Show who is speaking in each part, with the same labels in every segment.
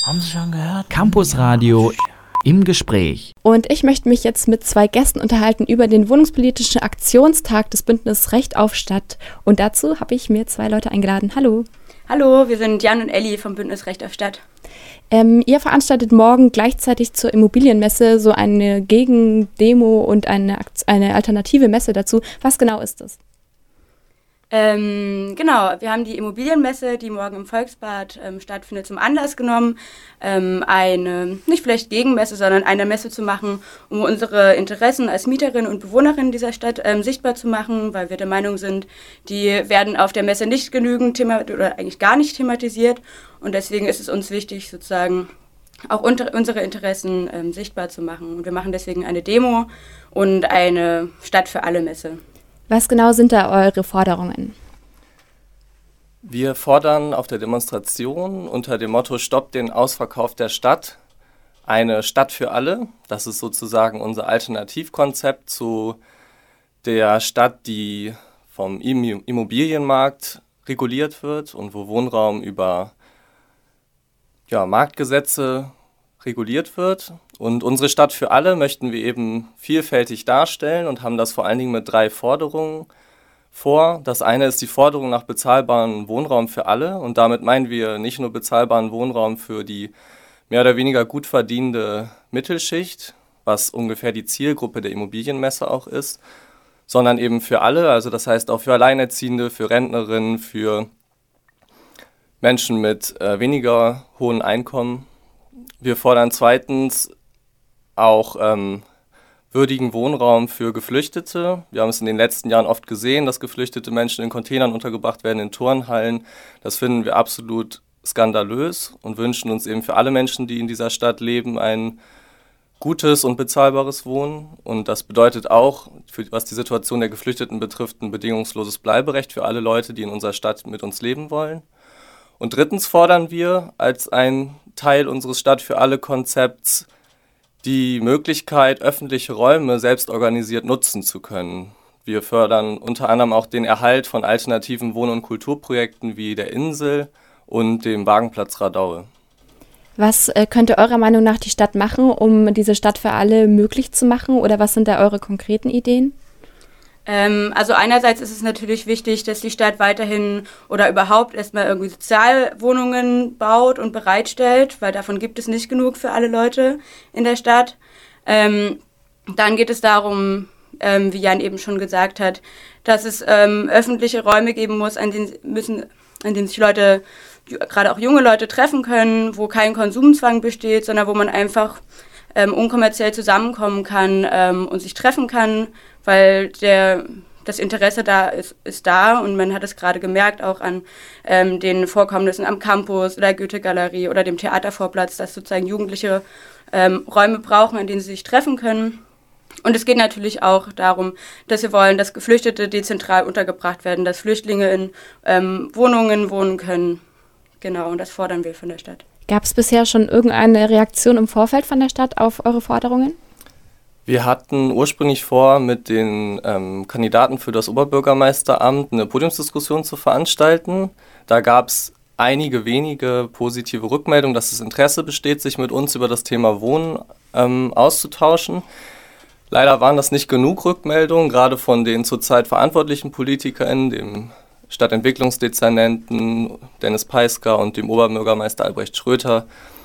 Speaker 1: Haben Sie schon gehört? Campusradio im Gespräch.
Speaker 2: Und ich möchte mich jetzt mit 2 Gästen unterhalten über den Wohnungspolitischen Aktionstag des Bündnisses Recht auf Stadt. Und dazu habe ich mir 2 Leute eingeladen. Hallo.
Speaker 3: Hallo, wir sind Jan und Elli vom Bündnis Recht auf Stadt.
Speaker 2: Ihr veranstaltet morgen gleichzeitig zur Immobilienmesse so eine Gegendemo und eine alternative Messe dazu. Was genau ist das?
Speaker 3: Genau, wir haben die Immobilienmesse, die morgen im Volksbad stattfindet, zum Anlass genommen, eine, nicht vielleicht Gegenmesse, sondern eine Messe zu machen, um unsere Interessen als Mieterinnen und Bewohnerinnen dieser Stadt sichtbar zu machen, weil wir der Meinung sind, die werden auf der Messe nicht genügend oder eigentlich gar nicht thematisiert, und deswegen ist es uns wichtig, sozusagen auch unsere Interessen sichtbar zu machen. Und wir machen deswegen eine Demo und eine Stadt für alle Messe.
Speaker 2: Was genau sind da eure Forderungen?
Speaker 4: Wir fordern auf der Demonstration unter dem Motto Stoppt den Ausverkauf der Stadt eine Stadt für alle. Das ist sozusagen unser Alternativkonzept zu der Stadt, die vom Immobilienmarkt reguliert wird und wo Wohnraum über Marktgesetze reguliert wird. Und unsere Stadt für alle möchten wir eben vielfältig darstellen und haben das vor allen Dingen mit 3 Forderungen vor. Das eine ist die Forderung nach bezahlbarem Wohnraum für alle, und damit meinen wir nicht nur bezahlbaren Wohnraum für die mehr oder weniger gut verdienende Mittelschicht, was ungefähr die Zielgruppe der Immobilienmesse auch ist, sondern eben für alle, also das heißt auch für Alleinerziehende, für Rentnerinnen, für Menschen mit weniger hohen Einkommen. Wir fordern zweitens auch würdigen Wohnraum für Geflüchtete. Wir haben es in den letzten Jahren oft gesehen, dass geflüchtete Menschen in Containern untergebracht werden, in Turnhallen. Das finden wir absolut skandalös und wünschen uns eben für alle Menschen, die in dieser Stadt leben, ein gutes und bezahlbares Wohnen. Und das bedeutet auch, was die Situation der Geflüchteten betrifft, ein bedingungsloses Bleiberecht für alle Leute, die in unserer Stadt mit uns leben wollen. Und drittens fordern wir als ein Teil unseres Stadt für alle Konzepts die Möglichkeit, öffentliche Räume selbst organisiert nutzen zu können. Wir fördern unter anderem auch den Erhalt von alternativen Wohn- und Kulturprojekten wie der Insel und dem Wagenplatz Radaue.
Speaker 2: Was könnte eurer Meinung nach die Stadt machen, um diese Stadt für alle möglich zu machen? Oder was sind da eure konkreten Ideen?
Speaker 3: Also einerseits ist es natürlich wichtig, dass die Stadt weiterhin oder überhaupt erstmal irgendwie Sozialwohnungen baut und bereitstellt, weil davon gibt es nicht genug für alle Leute in der Stadt. Dann geht es darum, wie Jan eben schon gesagt hat, dass es öffentliche Räume geben muss, an denen sich Leute, gerade auch junge Leute, treffen können, wo kein Konsumzwang besteht, sondern wo man einfach unkommerziell zusammenkommen kann und sich treffen kann, weil das Interesse da ist da, und man hat es gerade gemerkt, auch an den Vorkommnissen am Campus oder Goethe-Galerie oder dem Theatervorplatz, dass sozusagen Jugendliche Räume brauchen, an denen sie sich treffen können. Und es geht natürlich auch darum, dass wir wollen, dass Geflüchtete dezentral untergebracht werden, dass Flüchtlinge in Wohnungen wohnen können. Genau, und das fordern wir von der Stadt.
Speaker 2: Gab es bisher schon irgendeine Reaktion im Vorfeld von der Stadt auf eure Forderungen?
Speaker 4: Wir hatten ursprünglich vor, mit den Kandidaten für das Oberbürgermeisteramt eine Podiumsdiskussion zu veranstalten. Da gab es einige wenige positive Rückmeldungen, dass das Interesse besteht, sich mit uns über das Thema Wohnen auszutauschen. Leider waren das nicht genug Rückmeldungen, gerade von den zurzeit verantwortlichen PolitikerInnen, dem Stadtentwicklungsdezernenten Dennis Peisker und dem Oberbürgermeister Albrecht Schröter.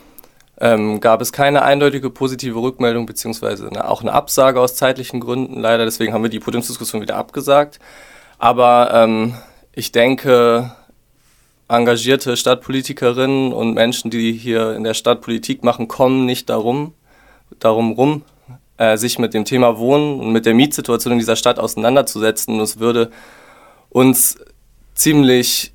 Speaker 4: Gab es keine eindeutige positive Rückmeldung, beziehungsweise auch eine Absage aus zeitlichen Gründen leider. Deswegen haben wir die Podiumsdiskussion wieder abgesagt. Aber ich denke, engagierte Stadtpolitikerinnen und Menschen, die hier in der Stadt Politik machen, kommen nicht darum rum, sich mit dem Thema Wohnen und mit der Mietsituation in dieser Stadt auseinanderzusetzen. Und es würde uns ziemlich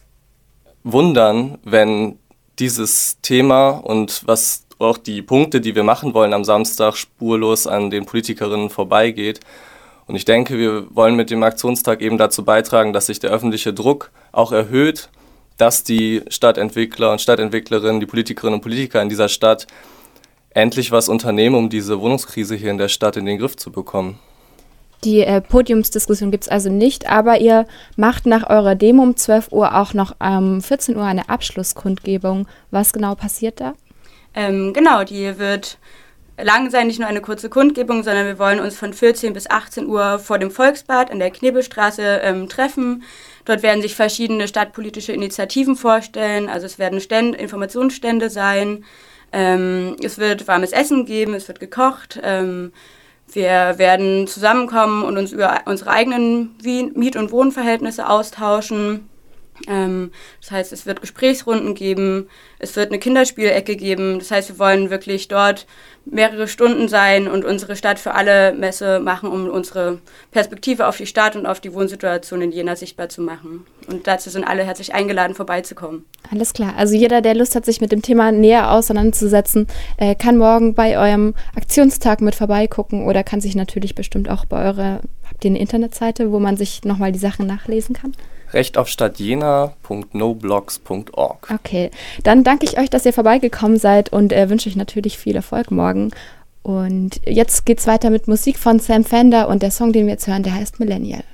Speaker 4: wundern, wenn dieses Thema und was auch die Punkte, die wir machen wollen am Samstag, spurlos an den Politikerinnen vorbeigeht. Und ich denke, wir wollen mit dem Aktionstag eben dazu beitragen, dass sich der öffentliche Druck auch erhöht, dass die Stadtentwickler und Stadtentwicklerinnen, die Politikerinnen und Politiker in dieser Stadt endlich was unternehmen, um diese Wohnungskrise hier in der Stadt in den Griff zu bekommen.
Speaker 2: Die Podiumsdiskussion gibt es also nicht, aber ihr macht nach eurer Demo um 12 Uhr auch noch 14 Uhr eine Abschlusskundgebung. Was genau passiert da?
Speaker 3: Genau, die wird lang sein, nicht nur eine kurze Kundgebung, sondern wir wollen uns von 14 bis 18 Uhr vor dem Volksbad an der Knebelstraße treffen. Dort werden sich verschiedene stadtpolitische Initiativen vorstellen, also es werden Informationsstände sein, es wird warmes Essen geben, es wird gekocht, wir werden zusammenkommen und uns über unsere eigenen Miet- und Wohnverhältnisse austauschen. Das heißt, es wird Gesprächsrunden geben, es wird eine Kinderspielecke geben. Das heißt, wir wollen wirklich dort mehrere Stunden sein und unsere Stadt für alle Messe machen, um unsere Perspektive auf die Stadt und auf die Wohnsituation in Jena sichtbar zu machen. Und dazu sind alle herzlich eingeladen, vorbeizukommen.
Speaker 2: Alles klar. Also jeder, der Lust hat, sich mit dem Thema näher auseinanderzusetzen, kann morgen bei eurem Aktionstag mit vorbeigucken oder kann sich natürlich bestimmt auch habt ihr eine Internetseite, wo man sich nochmal die Sachen nachlesen kann?
Speaker 4: rechtaufstadtjena.noblogs.org.
Speaker 2: Okay, dann danke ich euch, dass ihr vorbeigekommen seid und wünsche euch natürlich viel Erfolg morgen. Und jetzt geht's weiter mit Musik von Sam Fender und der Song, den wir jetzt hören, der heißt Millennial.